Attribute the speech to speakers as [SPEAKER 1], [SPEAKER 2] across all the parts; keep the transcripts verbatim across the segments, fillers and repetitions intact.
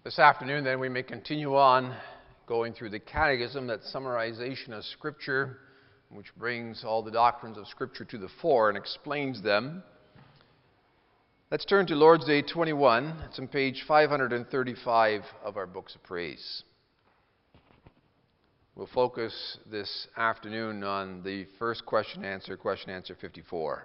[SPEAKER 1] This afternoon, then, we may continue on going through the Catechism, that summarization of Scripture, which brings all the doctrines of Scripture to the fore and explains them. Let's turn to Lord's Day twenty-one. It's on page five hundred thirty-five of our Books of Praise. We'll focus this afternoon on the first question-answer, question-answer fifty-four.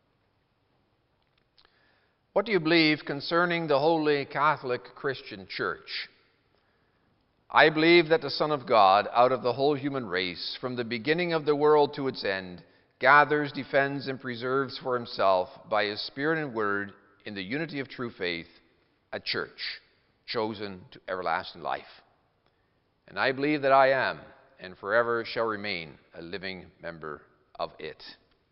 [SPEAKER 1] What do you believe concerning the Holy Catholic Christian Church? I believe that the Son of God, out of the whole human race, from the beginning of the world to its end, gathers, defends, and preserves for himself, by his Spirit and Word, in the unity of true faith, a church chosen to everlasting life. And I believe that I am, and forever shall remain, a living member of it.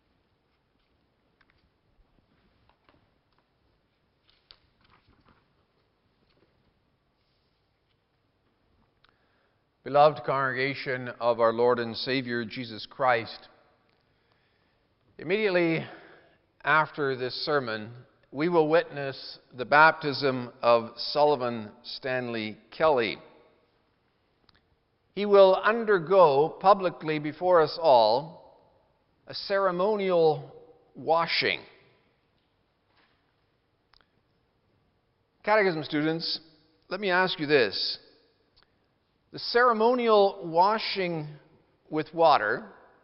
[SPEAKER 1] Beloved congregation of our Lord and Savior Jesus Christ, immediately after this sermon, we will witness the baptism of Sullivan Stanley Kelly. He will undergo publicly before us all a ceremonial washing. Catechism students, let me ask you this. The ceremonial washing with water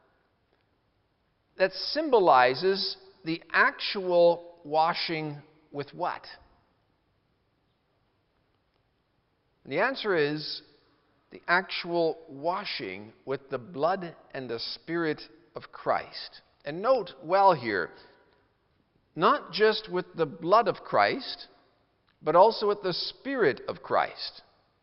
[SPEAKER 1] that symbolizes the actual washing with what? And the answer is the actual washing with the blood and the Spirit of Christ. And note well here, not just with the blood of Christ, but also with the Spirit of Christ.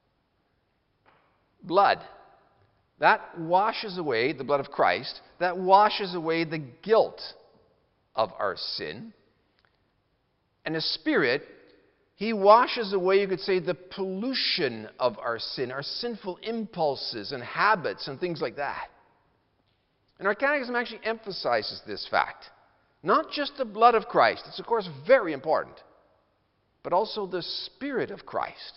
[SPEAKER 1] Blood. That washes away, the blood of Christ, that washes away the guilt of our sin. And the Spirit, He washes away, you could say, the pollution of our sin, our sinful impulses and habits and things like that. And our Catechism actually emphasizes this fact. Not just the blood of Christ, it's of course very important, but also the Spirit of Christ.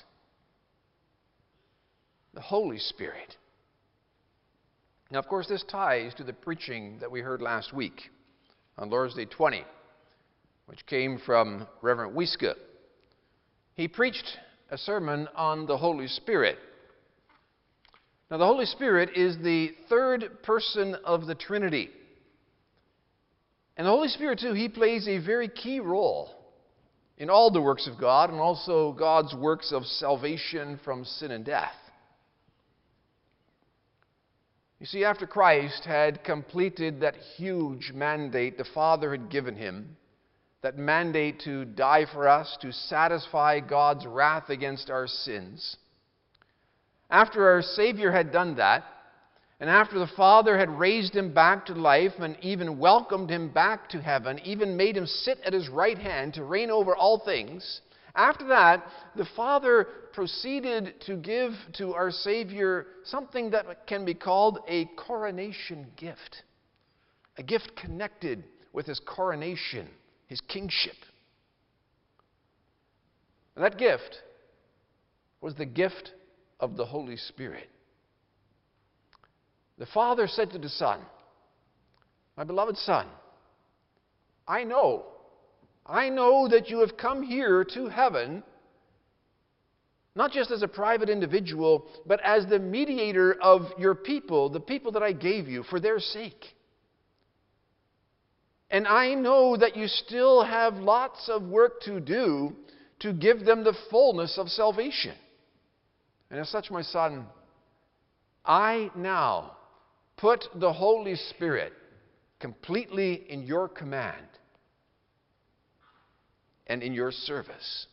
[SPEAKER 1] The Holy Spirit. Now, of course, this ties to the preaching that we heard last week on Lord's Day twenty, which came from Reverend Wiske. He preached a sermon on the Holy Spirit. Now, the Holy Spirit is the third person of the Trinity. And the Holy Spirit, too, He plays a very key role in all the works of God and also God's works of salvation from sin and death. You see, after Christ had completed that huge mandate the Father had given Him, that mandate to die for us, to satisfy God's wrath against our sins, after our Savior had done that, and after the Father had raised Him back to life and even welcomed Him back to heaven, even made Him sit at His right hand to reign over all things, after that, the Father proceeded to give to our Savior something that can be called a coronation gift. A gift connected with His coronation, His kingship. And that gift was the gift of the Holy Spirit. The Father said to the Son, "My beloved Son, I know I know that you have come here to heaven, not just as a private individual, but as the mediator of your people, the people that I gave you, for their sake. And I know that you still have lots of work to do to give them the fullness of salvation. And as such, my son, I now put the Holy Spirit completely in your command and in your service."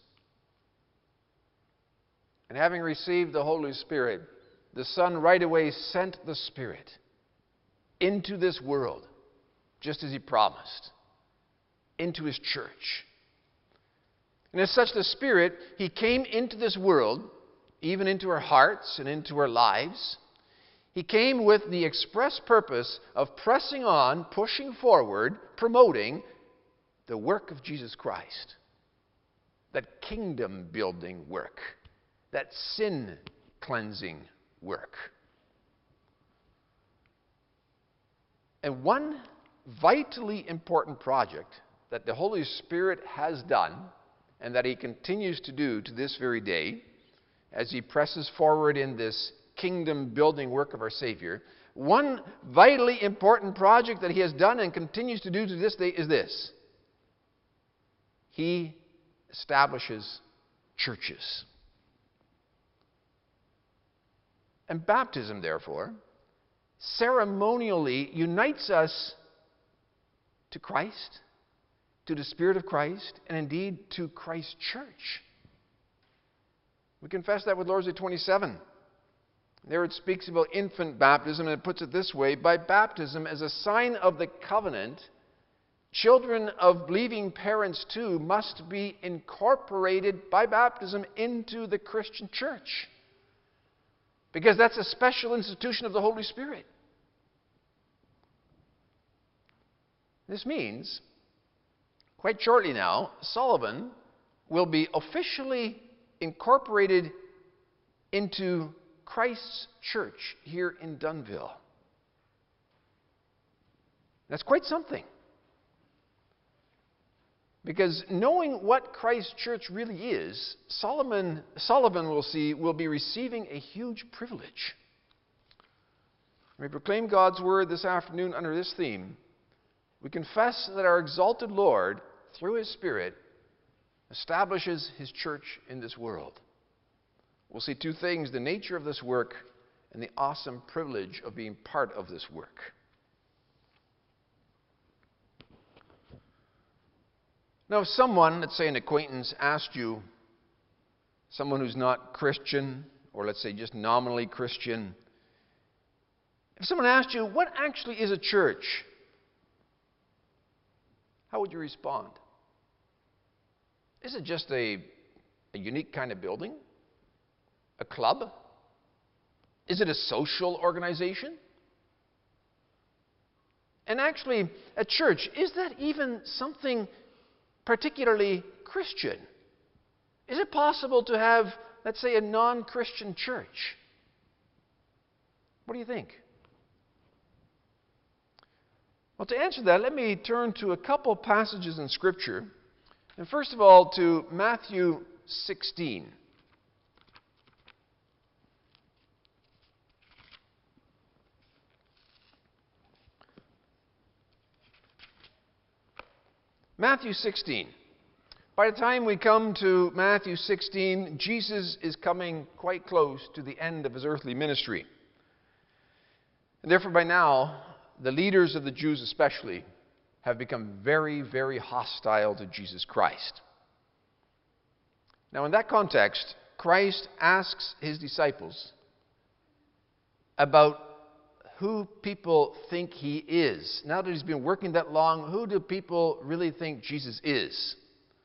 [SPEAKER 1] And having received the Holy Spirit, the Son right away sent the Spirit into this world, just as He promised, into His church. And as such, the Spirit, He came into this world, even into our hearts and into our lives. He came with the express purpose of pressing on, pushing forward, promoting the work of Jesus Christ. That kingdom-building work that sin cleansing work. And one vitally important project that the Holy Spirit has done and that he continues to do to this very day as he presses forward in this kingdom building work of our Savior, one vitally important project that he has done and continues to do to this day is this. He establishes churches. And baptism, therefore, ceremonially unites us to Christ, to the Spirit of Christ, and indeed to Christ's church. We confess that with Lord's Day twenty-seven. There it speaks about infant baptism, and it puts it this way: by baptism, as a sign of the covenant, children of believing parents too must be incorporated by baptism into the Christian church. Because that's a special institution of the Holy Spirit. This means, quite shortly now, Sullivan will be officially incorporated into Christ's church here in Dunnville. That's quite something. Because knowing what Christ's church really is, Solomon, Sullivan will see, will be receiving a huge privilege. We proclaim God's word this afternoon under this theme. We confess that our exalted Lord, through His Spirit, establishes His church in this world. We'll see two things: the nature of this work and the awesome privilege of being part of this work. Now, if someone, let's say an acquaintance, asked you, someone who's not Christian, or let's say just nominally Christian, if someone asked you, what actually is a church? How would you respond? Is it just a, a unique kind of building? A club? Is it a social organization? And actually, a church, is that even something particularly Christian? Is it possible to have, let's say, a non-Christian church? What do you think? Well, to answer that, let me turn to a couple passages in Scripture. And first of all, to Matthew sixteen. Matthew sixteen. By the time we come to Matthew sixteen, Jesus is coming quite close to the end of His earthly ministry. And therefore, by now, the leaders of the Jews especially have become very, very hostile to Jesus Christ. Now, in that context, Christ asks His disciples about who people think He is. Now that He's been working that long, who do people really think Jesus is?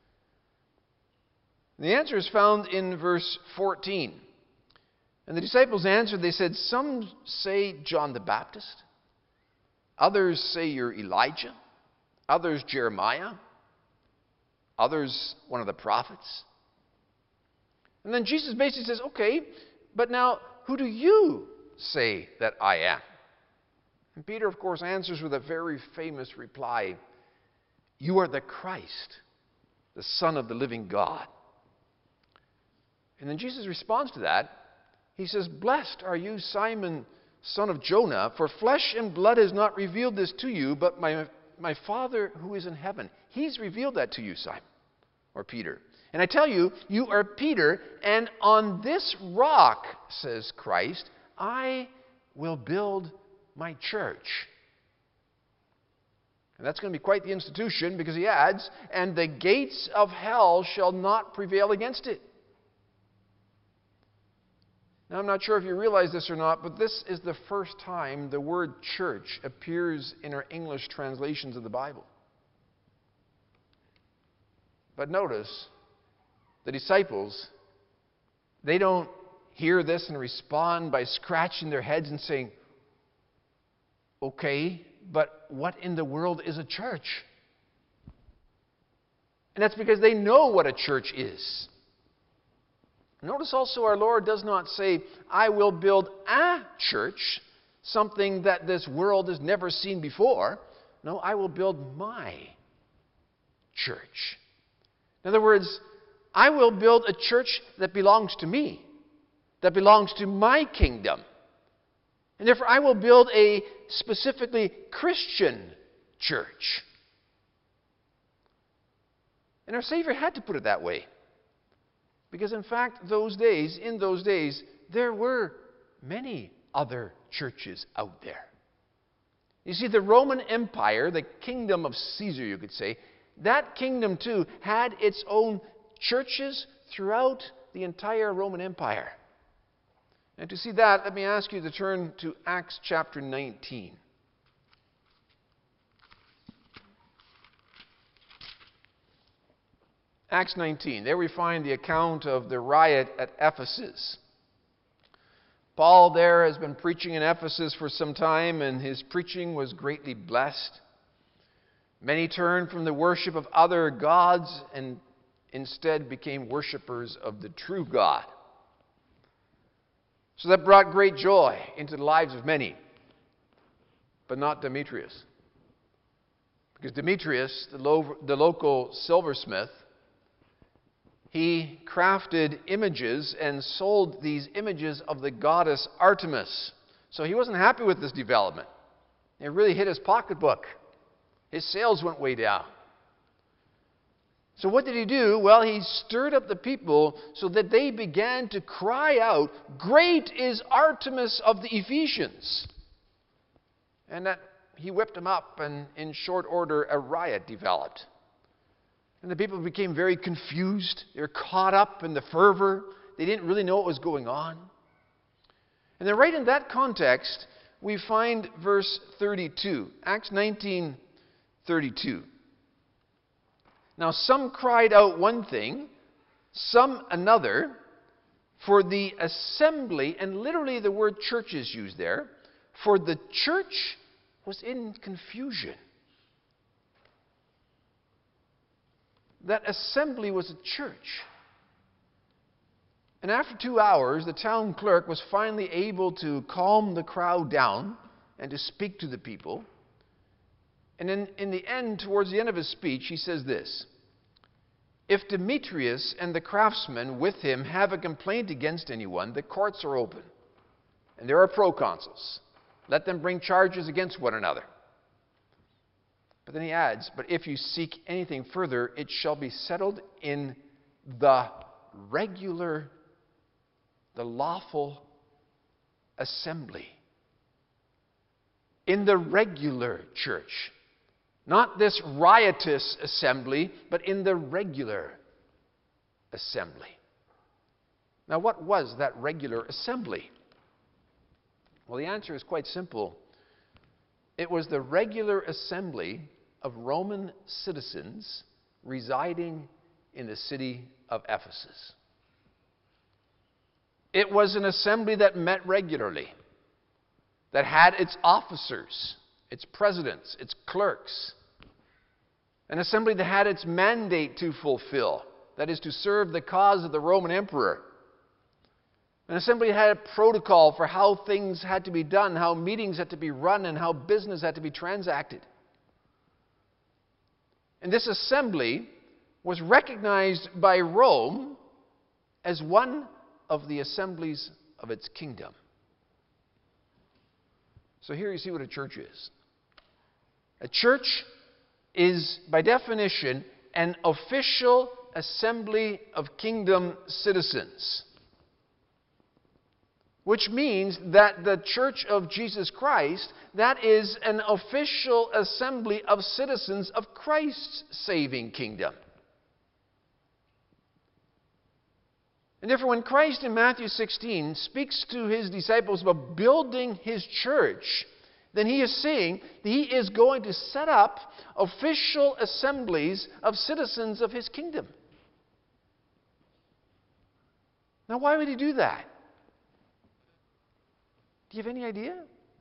[SPEAKER 1] And the answer is found in verse fourteen. And the disciples answered, they said, some say John the Baptist, others say you're Elijah, others Jeremiah, others one of the prophets. And then Jesus basically says, okay, but now who do you say that I am? And Peter, of course, answers with a very famous reply, you are the Christ, the Son of the living God. And then Jesus responds to that. He says, blessed are you, Simon, son of Jonah, for flesh and blood has not revealed this to you, but my, my Father who is in heaven. He's revealed that to you, Simon, or Peter. And I tell you, you are Peter, and on this rock, says Christ, I will build my church. And that's going to be quite the institution, because he adds, and the gates of hell shall not prevail against it. Now, I'm not sure if you realize this or not, but this is the first time the word church appears in our English translations of the Bible. But notice, the disciples, they don't hear this and respond by scratching their heads and saying, okay, but what in the world is a church? And that's because they know what a church is. Notice also our Lord does not say, I will build a church, something that this world has never seen before. No, I will build my church. In other words, I will build a church that belongs to me, that belongs to my kingdom. And therefore, I will build a specifically Christian church. And our Savior had to put it that way. Because in fact, those days, in those days, there were many other churches out there. You see, the Roman Empire, the kingdom of Caesar, you could say, that kingdom too had its own churches throughout the entire Roman Empire. And to see that, let me ask you to turn to Acts chapter nineteen. Acts nineteen. There we find the account of the riot at Ephesus. Paul there has been preaching in Ephesus for some time, and his preaching was greatly blessed. Many turned from the worship of other gods and instead became worshipers of the true God. So that brought great joy into the lives of many, but not Demetrius. Because Demetrius, the, lo- the local silversmith, he crafted images and sold these images of the goddess Artemis. So he wasn't happy with this development. It really hit his pocketbook. His sales went way down. So what did he do? Well, he stirred up the people so that they began to cry out, "Great is Artemis of the Ephesians!" And that he whipped them up, and in short order, a riot developed. And the people became very confused. They were caught up in the fervor. They didn't really know what was going on. And then right in that context, we find verse thirty-two. Acts nineteen thirty-two. Now some cried out one thing, some another, for the assembly, and literally the word church is used there, for the church was in confusion. That assembly was a church. And after two hours, the town clerk was finally able to calm the crowd down and to speak to the people. And in, in the end, towards the end of his speech, he says this: "If Demetrius and the craftsmen with him have a complaint against anyone, the courts are open, and there are proconsuls. Let them bring charges against one another." But then he adds, "But if you seek anything further, it shall be settled in the regular, the lawful assembly." In the regular church. Not this riotous assembly, but in the regular assembly. Now, what was that regular assembly? Well, the answer is quite simple. It was the regular assembly of Roman citizens residing in the city of Ephesus. It was an assembly that met regularly, that had its officers, its presidents, its clerks. An assembly that had its mandate to fulfill, that is, to serve the cause of the Roman emperor. An assembly that had a protocol for how things had to be done, how meetings had to be run, and how business had to be transacted. And this assembly was recognized by Rome as one of the assemblies of its kingdom. So here you see what a church is. A church is, by definition, an official assembly of kingdom citizens. Which means that the Church of Jesus Christ, that is an official assembly of citizens of Christ's saving kingdom. And therefore, when Christ in Matthew sixteen speaks to his disciples about building his church, then he is saying that he is going to set up official assemblies of citizens of his kingdom. Now, why would he do that? Do you have any idea?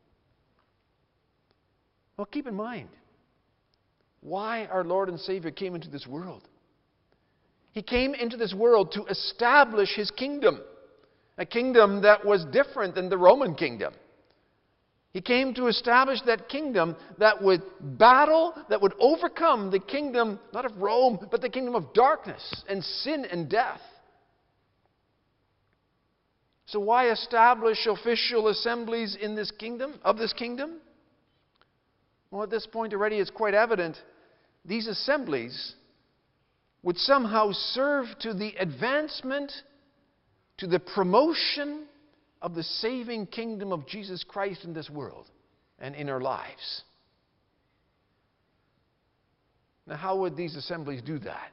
[SPEAKER 1] Well, keep in mind why our Lord and Savior came into this world. He came into this world to establish His kingdom, a kingdom that was different than the Roman kingdom. He came to establish that kingdom that would battle, that would overcome the kingdom, not of Rome, but the kingdom of darkness and sin and death. So why establish official assemblies in this kingdom, of this kingdom? Well, at this point already it's quite evident these assemblies would somehow serve to the advancement, to the promotion of the saving kingdom of Jesus Christ in this world and in our lives. Now, how would these assemblies do that?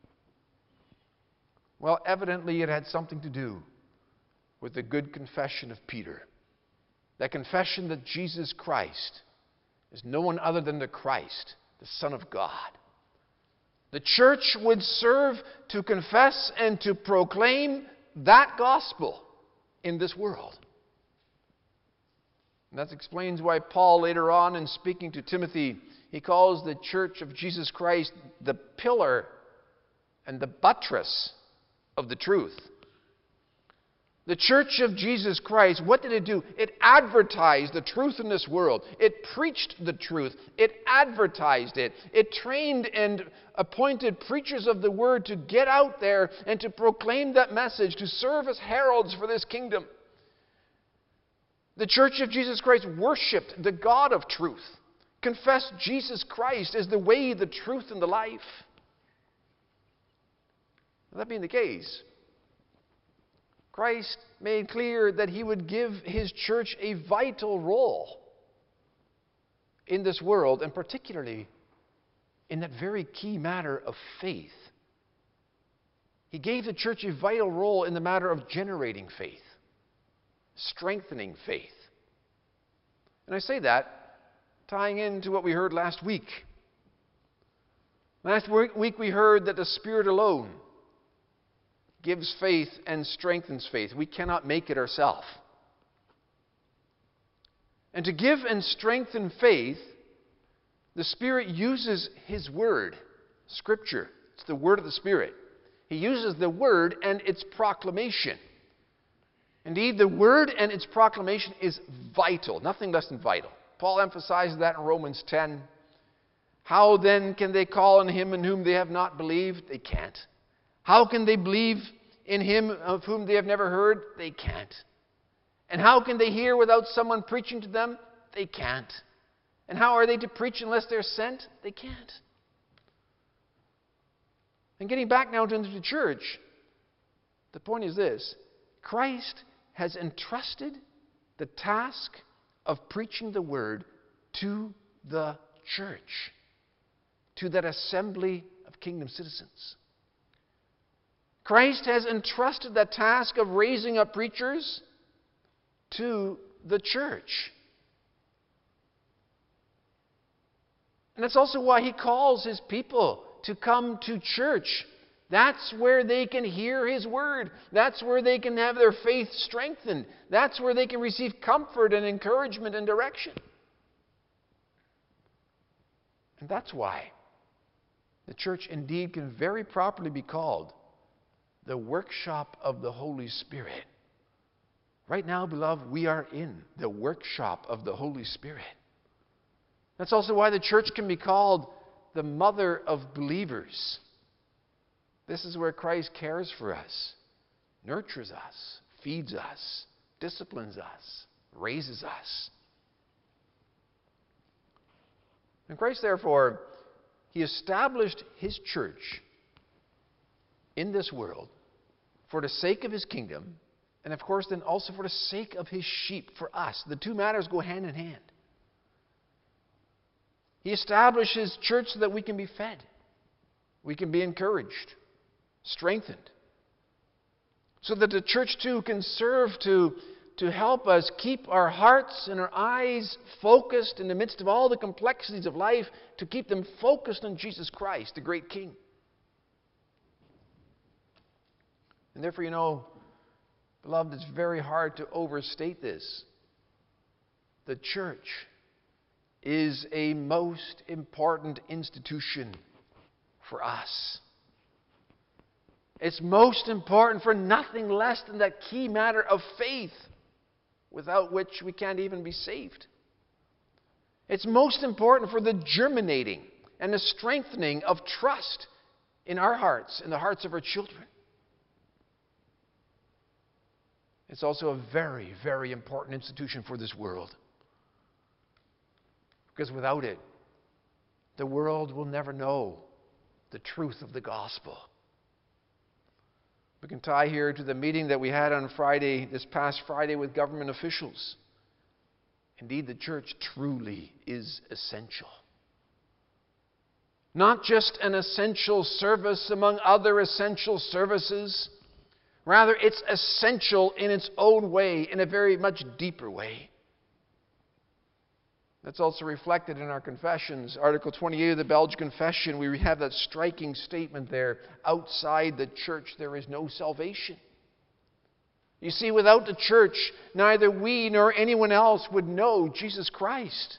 [SPEAKER 1] Well, evidently it had something to do with the good confession of Peter. That confession that Jesus Christ is no one other than the Christ, the Son of God. The church would serve to confess and to proclaim that gospel in this world. And that explains why Paul later on in speaking to Timothy, he calls the church of Jesus Christ the pillar and the buttress of the truth. The church of Jesus Christ, what did it do? It advertised the truth in this world. It preached the truth. It advertised it. It trained and appointed preachers of the word to get out there and to proclaim that message, to serve as heralds for this kingdom. The church of Jesus Christ worshiped the God of truth, confessed Jesus Christ as the way, the truth, and the life. That being the case, Christ made clear that He would give His church a vital role in this world, and particularly in that very key matter of faith. He gave the church a vital role in the matter of generating faith, strengthening faith. And I say that tying into what we heard last week. Last week we heard that the Spirit alone gives faith and strengthens faith. We cannot make it ourselves. And to give and strengthen faith, the Spirit uses His Word, Scripture. It's the Word of the Spirit. He uses the Word and its proclamation. Indeed, the Word and its proclamation is vital, nothing less than vital. Paul emphasizes that in Romans ten. How then can they call on Him in whom they have not believed? They can't. How can they believe in Him of whom they have never heard? They can't. And how can they hear without someone preaching to them? They can't. And how are they to preach unless they're sent? They can't. And getting back now to the church, the point is this. Christ has entrusted the task of preaching the Word to the church, to that assembly of kingdom citizens. Christ has entrusted that task of raising up preachers to the church. And that's also why He calls His people to come to church. That's where they can hear His Word. That's where they can have their faith strengthened. That's where they can receive comfort and encouragement and direction. And that's why the church indeed can very properly be called the workshop of the Holy Spirit. Right now, beloved, we are in the workshop of the Holy Spirit. That's also why the church can be called the mother of believers. This is where Christ cares for us, nurtures us, feeds us, disciplines us, raises us. And Christ, therefore, He established His church in this world for the sake of His kingdom, and of course then also for the sake of His sheep, for us. The two matters go hand in hand. He established His church so that we can be fed. We can be encouraged, strengthened. So that the church too can serve to, to help us keep our hearts and our eyes focused in the midst of all the complexities of life, to keep them focused on Jesus Christ, the great King. And therefore, you know, beloved, it's very hard to overstate this. The church is a most important institution for us. It's most important for nothing less than that key matter of faith, without which we can't even be saved. It's most important for the germinating and the strengthening of trust in our hearts, in the hearts of our children. It's also a very, very important institution for this world. Because without it, the world will never know the truth of the gospel. We can tie here to the meeting that we had on Friday, this past Friday, with government officials. Indeed, the church truly is essential. Not just an essential service among other essential services. Rather, it's essential in its own way, in a very much deeper way. That's also reflected in our confessions. Article twenty-eight of the Belgian Confession, we have that striking statement there, outside the church there is no salvation. You see, without the church, neither we nor anyone else would know Jesus Christ.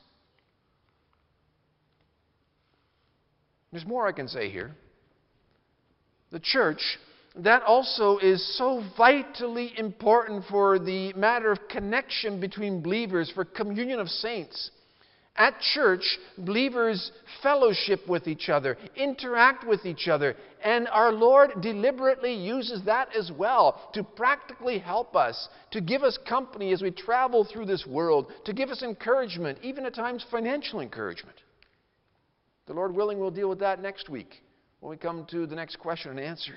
[SPEAKER 1] There's more I can say here. The church, that also is so vitally important for the matter of connection between believers, for communion of saints. At church, believers fellowship with each other, interact with each other, and our Lord deliberately uses that as well to practically help us, to give us company as we travel through this world, to give us encouragement, even at times financial encouragement. The Lord willing, we'll deal with that next week when we come to the next question and answer.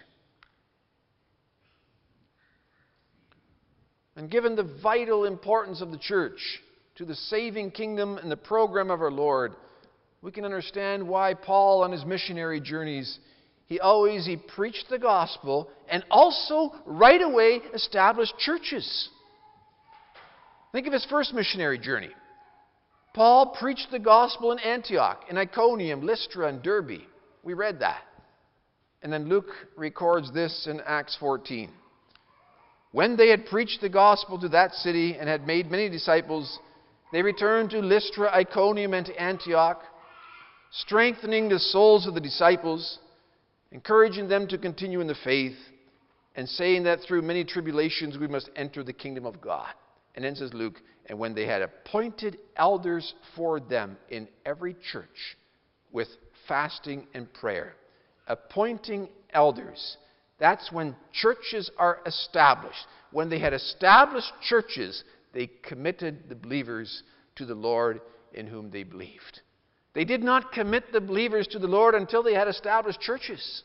[SPEAKER 1] And given the vital importance of the church to the saving kingdom and the program of our Lord, we can understand why Paul on his missionary journeys, he always he preached the gospel and also right away established churches. Think of his first missionary journey. Paul preached the gospel in Antioch, in Iconium, Lystra, and Derbe. We read that. And then Luke records this in Acts fourteen. When they had preached the gospel to that city and had made many disciples, they returned to Lystra, Iconium, and to Antioch, strengthening the souls of the disciples, encouraging them to continue in the faith, and saying that through many tribulations we must enter the kingdom of God. And then says Luke, and when they had appointed elders for them in every church with fasting and prayer. Appointing elders. That's when churches are established. When they had established churches, they committed the believers to the Lord in whom they believed. They did not commit the believers to the Lord until they had established churches.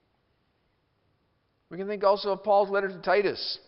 [SPEAKER 1] We can think also of Paul's letter to Titus.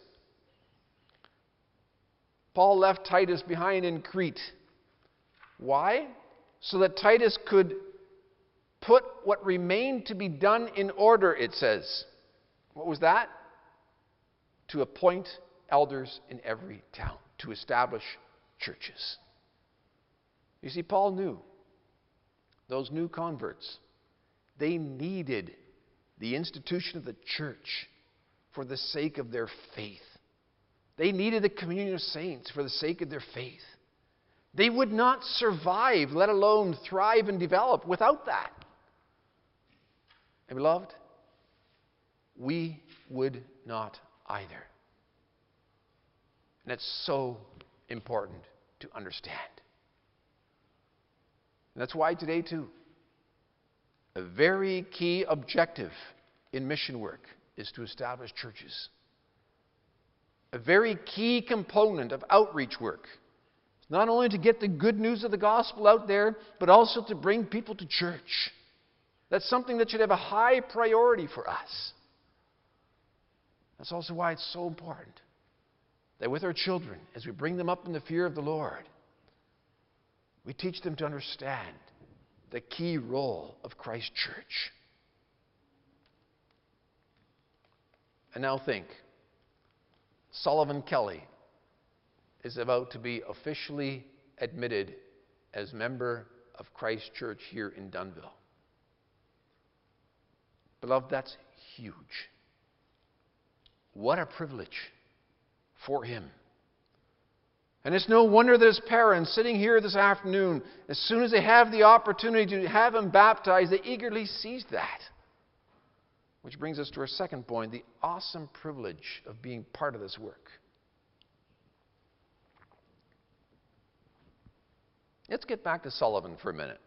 [SPEAKER 1] Paul left Titus behind in Crete. Why? So that Titus could put what remained to be done in order, it says. What was that? To appoint elders in every town, to establish churches. You see, Paul knew those new converts, they needed the institution of the church for the sake of their faith. They needed the communion of saints for the sake of their faith. They would not survive, let alone thrive and develop, without that. And beloved, we would not either. And it's so important to understand. And that's why today, too, a very key objective in mission work is to establish churches. A very key component of outreach work is not only to get the good news of the gospel out there, but also to bring people to church. That's something that should have a high priority for us. That's also why it's so important that with our children, as we bring them up in the fear of the Lord, we teach them to understand the key role of Christ's church. And now think, Sullivan Kelly is about to be officially admitted as member of Christ's church here in Dunnville. Beloved, that's huge. What a privilege for him. And it's no wonder that his parents, sitting here this afternoon, as soon as they have the opportunity to have him baptized, they eagerly seize that. Which brings us to our second point, the awesome privilege of being part of this work. Let's get back to Sullivan for a minute.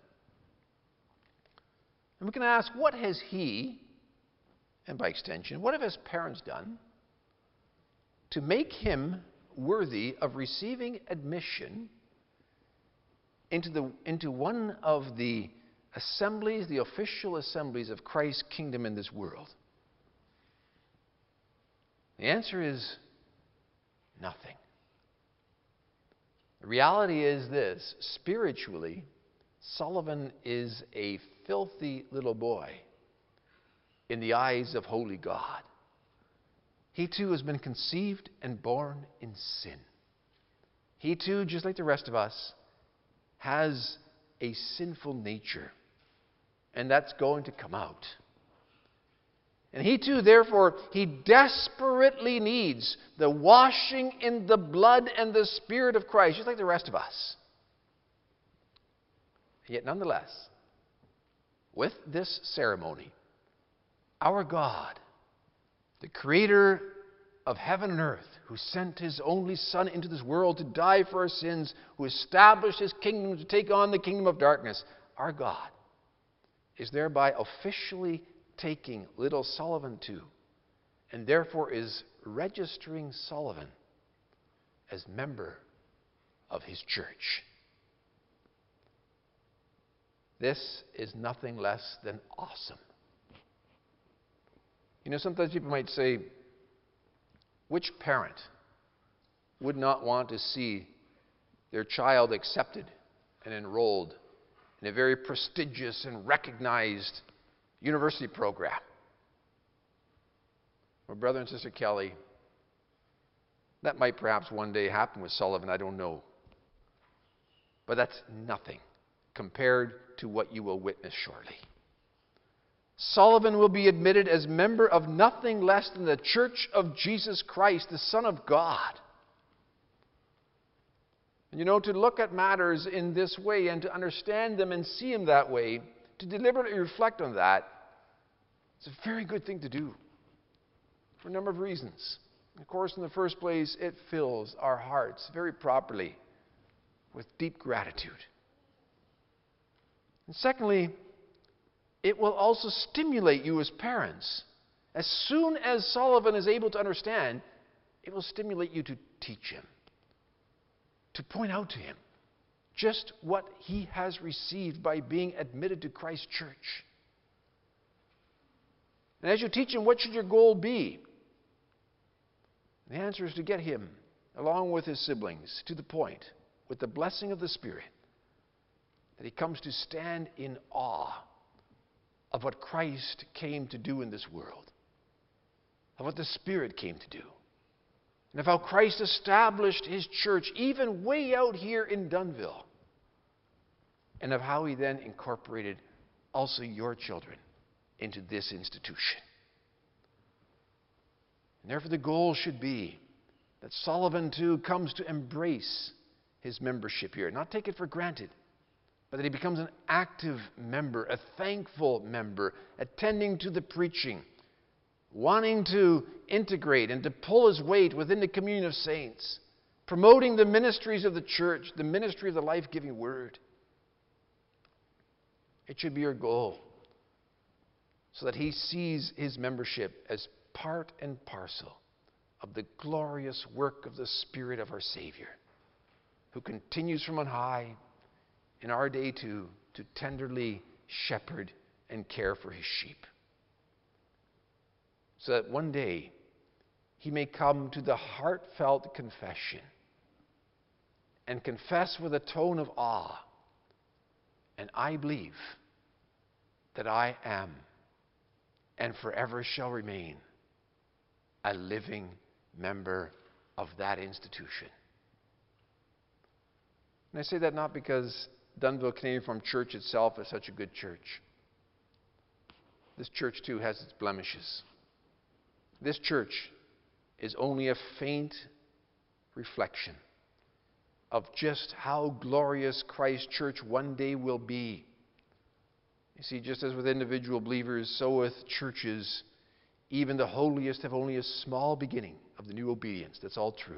[SPEAKER 1] And we can ask, what has he, and by extension, what have his parents done to make him worthy of receiving admission into, the, into one of the assemblies, the official assemblies of Christ's kingdom in this world? The answer is nothing. The reality is this: spiritually, Sullivan is a filthy little boy in the eyes of holy God. He too has been conceived and born in sin. He too, just like the rest of us, has a sinful nature. And that's going to come out. And he too, therefore, he desperately needs the washing in the blood and the Spirit of Christ, just like the rest of us. Yet nonetheless, with this ceremony, our God, the Creator of heaven and earth, who sent His only Son into this world to die for our sins, who established His kingdom to take on the kingdom of darkness, our God is thereby officially taking little Sullivan too, and therefore is registering Sullivan as member of His church. This is nothing less than awesome. You know, sometimes people might say, which parent would not want to see their child accepted and enrolled in a very prestigious and recognized university program? Well, Brother and Sister Kelly, that might perhaps one day happen with Sullivan, I don't know. But that's nothing compared to what you will witness shortly. Sullivan will be admitted as member of nothing less than the Church of Jesus Christ, the Son of God. And you know, to look at matters in this way and to understand them and see them that way, to deliberately reflect on that, it's a very good thing to do for a number of reasons. Of course, in the first place, it fills our hearts very properly with deep gratitude. And secondly, it will also stimulate you as parents. As soon as Sullivan is able to understand, it will stimulate you to teach him, to point out to him just what he has received by being admitted to Christ's church. And as you teach him, what should your goal be? The answer is to get him, along with his siblings, to the point, with the blessing of the Spirit, that he comes to stand in awe of what Christ came to do in this world, of what the Spirit came to do, and of how Christ established His church even way out here in Dunnville, and of how He then incorporated also your children into this institution. And therefore the goal should be that Sullivan too comes to embrace his membership here, not take it for granted, but that he becomes an active member, a thankful member, attending to the preaching, wanting to integrate and to pull his weight within the communion of saints, promoting the ministries of the church, the ministry of the life-giving word. It should be your goal, so that he sees his membership as part and parcel of the glorious work of the Spirit of our Savior, who continues from on high in our day too, to tenderly shepherd and care for His sheep. So that one day he may come to the heartfelt confession and confess with a tone of awe, and I believe that I am and forever shall remain a living member of that institution. And I say that not because Dunnville Canadian Reformed Church itself is such a good church. This church too has its blemishes. This church is only a faint reflection of just how glorious Christ's church one day will be. You see, just as with individual believers, so with churches, even the holiest have only a small beginning of the new obedience. That's all true.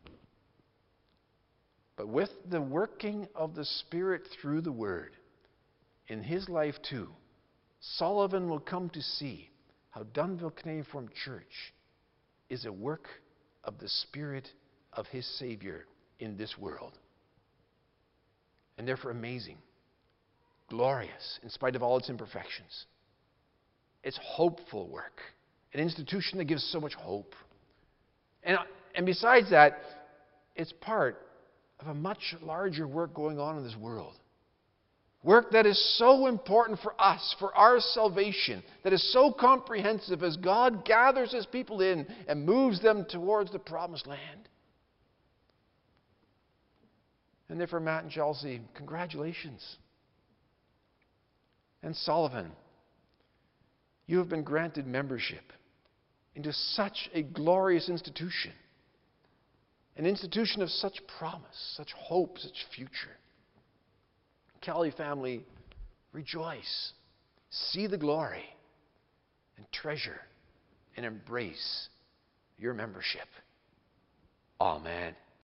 [SPEAKER 1] But with the working of the Spirit through the Word, in his life too, Sullivan will come to see how Dunnville Cuneiform Church is a work of the Spirit of his Savior in this world. And therefore amazing, glorious, in spite of all its imperfections. It's hopeful work, an institution that gives so much hope. And, and besides that, it's part of a much larger work going on in this world. Work that is so important for us, for our salvation, that is so comprehensive as God gathers his people in and moves them towards the promised land. And therefore, Matt and Chelsea, congratulations. And Sullivan, you have been granted membership into such a glorious institution. An institution of such promise, such hope, such future. Kelly family, rejoice, see the glory, and treasure and embrace your membership. Amen.